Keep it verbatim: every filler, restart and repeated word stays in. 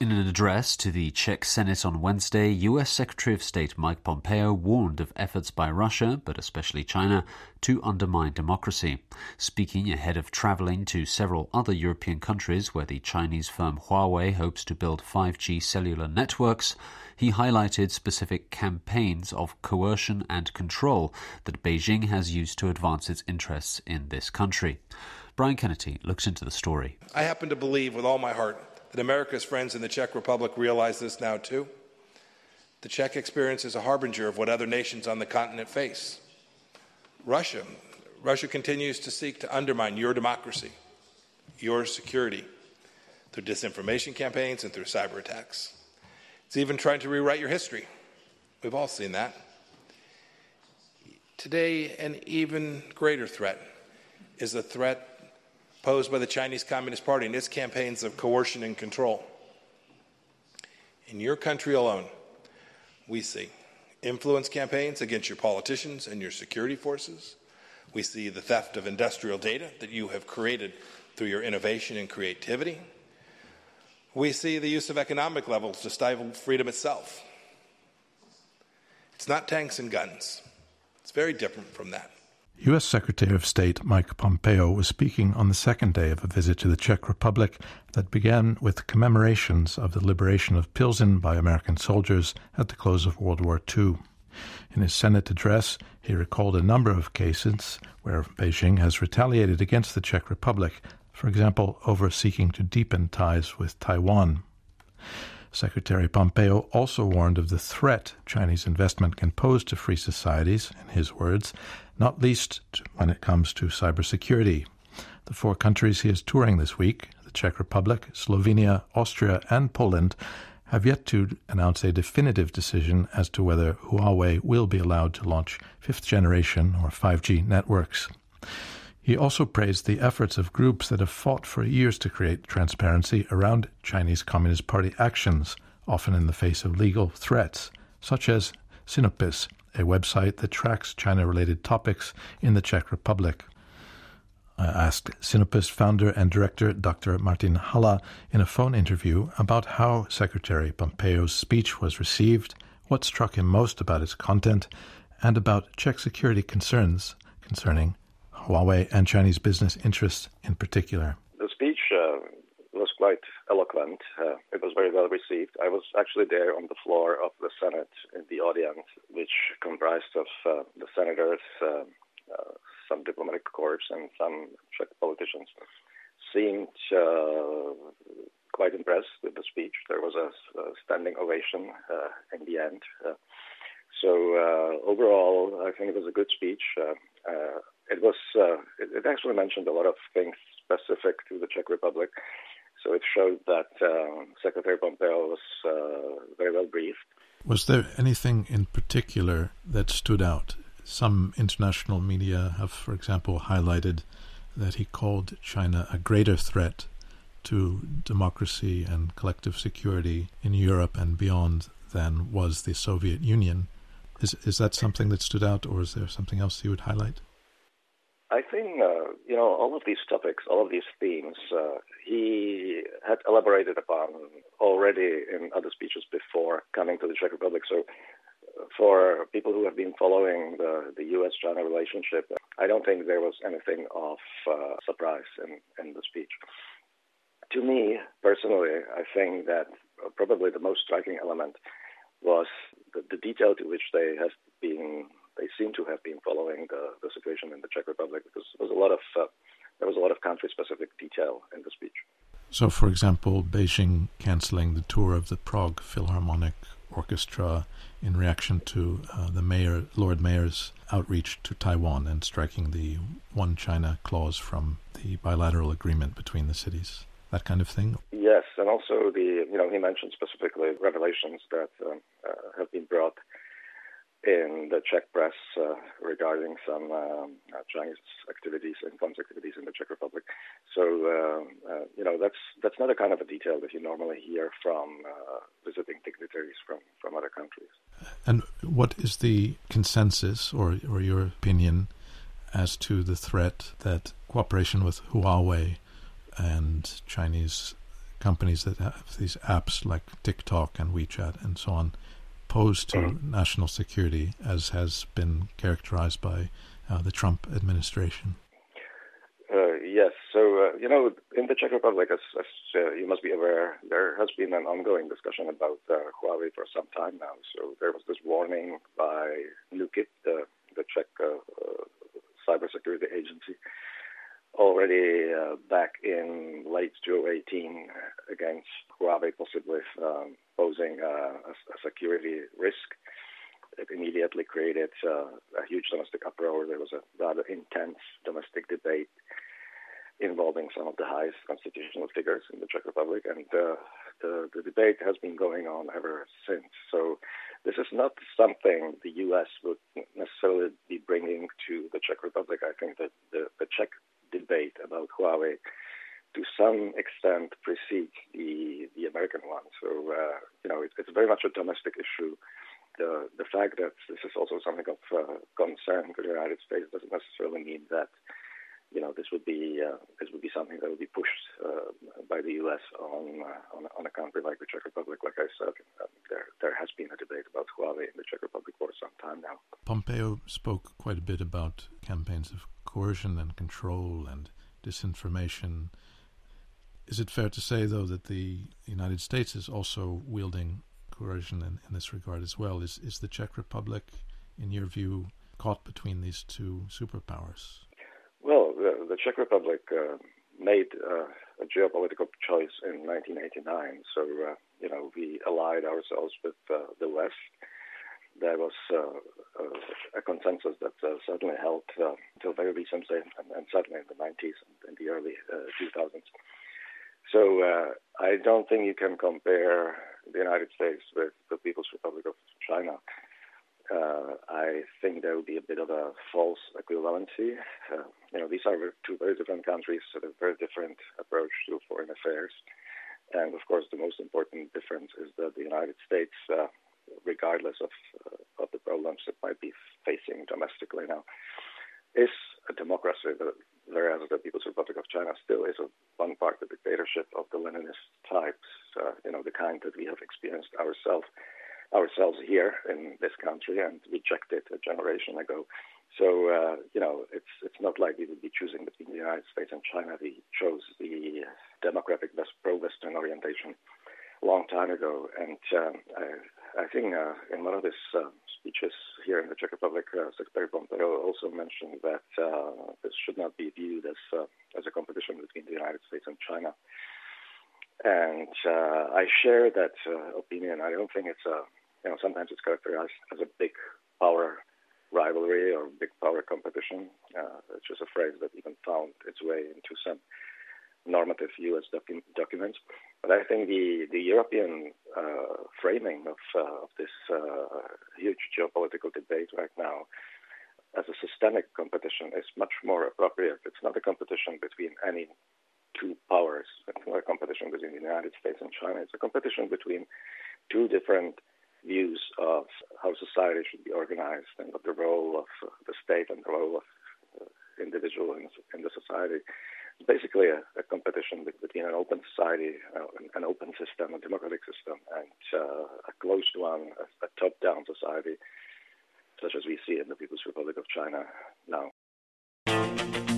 In an address to the Czech Senate on Wednesday, U S Secretary of State Mike Pompeo warned of efforts by Russia, but especially China, to undermine democracy. Speaking ahead of travelling to several other European countries where the Chinese firm Huawei hopes to build five G cellular networks, he highlighted specific campaigns of coercion and control that Beijing has used to advance its interests in this country. Brian Kennedy looks into the story. I happen to believe with all my heart that America's friends in the Czech Republic realize this now too. The Czech experience is a harbinger of what other nations on the continent face. Russia. Russia continues to seek to undermine your democracy, your security, through disinformation campaigns and through cyber attacks. It's even trying to rewrite your history. We've all seen that. Today, an even greater threat is the threat posed by the Chinese Communist Party and its campaigns of coercion and control. In your country alone, we see influence campaigns against your politicians and your security forces. We see the theft of industrial data that you have created through your innovation and creativity. We see the use of economic levels to stifle freedom itself. It's not tanks and guns. It's very different from that. U S Secretary of State Mike Pompeo was speaking on the second day of a visit to the Czech Republic that began with commemorations of the liberation of Pilsen by American soldiers at the close of World War Two. In his Senate address, he recalled a number of cases where Beijing has retaliated against the Czech Republic, for example, over seeking to deepen ties with Taiwan. Secretary Pompeo also warned of the threat Chinese investment can pose to free societies, in his words, not least when it comes to cybersecurity. The four countries he is touring this week, the Czech Republic, Slovenia, Austria, and Poland, have yet to announce a definitive decision as to whether Huawei will be allowed to launch fifth-generation or five G networks. He also praised the efforts of groups that have fought for years to create transparency around Chinese Communist Party actions, often in the face of legal threats, such as Sinopis, a website that tracks China-related topics in the Czech Republic. I asked Sinopis founder and director Doctor Martin Hala in a phone interview about how Secretary Pompeo's speech was received, what struck him most about its content, and about Czech security concerns concerning Huawei and Chinese business interests in particular. The speech uh, was quite eloquent. Uh, it was very well received. I was actually there on the floor of the Senate in the audience, which comprised of uh, the senators, uh, uh, some diplomatic corps, and some Czech politicians. Seemed uh, quite impressed with the speech. There was a, a standing ovation uh, in the end. Uh, so uh, overall, I think it was a good speech. Uh, uh, It was. Uh, it, it actually mentioned a lot of things specific to the Czech Republic, so it showed that uh, Secretary Pompeo was uh, very well briefed. Was there anything in particular that stood out? Some international media have, for example, highlighted that he called China a greater threat to democracy and collective security in Europe and beyond than was the Soviet Union. Is is that something that stood out, or is there something else you would highlight? I think, uh, you know, all of these topics, all of these themes, uh, he had elaborated upon already in other speeches before coming to the Czech Republic. So for people who have been following the, the U S China relationship, I don't think there was anything of uh, surprise in, in the speech. To me, personally, I think that probably the most striking element was the, the detail to which they have been They seem to have been following the, the situation in the Czech Republic, because there was a lot of uh, there was a lot of country-specific detail in the speech. So, for example, Beijing cancelling the tour of the Prague Philharmonic Orchestra in reaction to uh, the mayor, Lord Mayor's outreach to Taiwan and striking the One China clause from the bilateral agreement between the cities. That kind of thing. Yes, and also the you know he mentioned specifically revelations that um, uh, have been brought in the Czech press uh, regarding some um, uh, Chinese activities, influence activities in the Czech Republic. So, uh, uh, you know, that's that's not a kind of a detail that you normally hear from uh, visiting dignitaries from, from other countries. And what is the consensus, or, or your opinion, as to the threat that cooperation with Huawei and Chinese companies that have these apps like TikTok and WeChat and so on pose to mm-hmm. national security, as has been characterized by uh, the Trump administration? Uh, yes. So, uh, you know, in the Czech Republic, as, as uh, you must be aware, there has been an ongoing discussion about uh, Huawei for some time now. So there was this warning by NÚKIB, the, the Czech uh, uh, cybersecurity agency, already uh, back in late twenty eighteen against Huawei possibly um, posing uh, a, a security risk. It immediately created uh, a huge domestic uproar. There was a rather intense domestic debate involving some of the highest constitutional figures in the Czech Republic, and uh, the, the debate has been going on ever since. So this is not something the U S would necessarily be bringing to the Czech Republic. I think that the, the Czech debate about Huawei to some extent precedes the, the American one. So, uh, you know, it, it's very much a domestic issue. The, the fact that this is also something of uh, concern to the United States doesn't necessarily mean that, you know, this would be uh, this would be something that would be pushed uh, by the U S on, uh, on on a country like the Czech Republic. Like I said, um, there there has been a debate about Huawei in the Czech Republic for some time now. Pompeo spoke quite a bit about campaigns of coercion and control and disinformation. Is it fair to say, though, that the United States is also wielding coercion in, in this regard as well? Is is the Czech Republic, in your view, caught between these two superpowers? Well, the, the Czech Republic uh, made uh, a geopolitical choice in nineteen eighty-nine. So, uh, you know, we allied ourselves with uh, the West. There was uh, uh, a consensus that uh, certainly held uh, until very recently, and, and certainly in the nineties and in the early uh, two thousands. So uh, I don't think you can compare the United States with the People's Republic of China. Uh, I think there will be a bit of a false equivalency. Uh, you know, these are two very different countries with a very different approach to foreign affairs. And, of course, the most important difference is that the United States, uh, regardless of uh, of the problems it might be facing domestically now, is a democracy, whereas the People's Republic of China still is a one-part dictatorship of the Leninist types, uh, you know, the kind that we have experienced ourselves ourselves here in this country and rejected a generation ago. So, uh, you know, it's it's not like we would be choosing between the United States and China. We chose the democratic, pro-Western orientation a long time ago. And um, I, I think uh, in one of his uh, speeches here in the Czech Republic, uh, Secretary Pompeo also mentioned that uh, this should not be viewed as, uh, as a competition between the United States and China. And uh, I share that uh, opinion. I don't think it's a You know, sometimes it's characterized as a big power rivalry or big power competition, uh, which is a phrase that even found its way into some normative U S docu- documents. But I think the, the European uh, framing of, uh, of this uh, huge geopolitical debate right now as a systemic competition is much more appropriate. It's not a competition between any two powers. It's not a competition between the United States and China. It's a competition between two different views of how society should be organized and what the role of uh, the state and the role of uh, individual in, in the society. It's basically a, a competition between an open society, uh, an open system, a democratic system, and uh, a closed one, a, a top-down society, such as we see in the People's Republic of China now.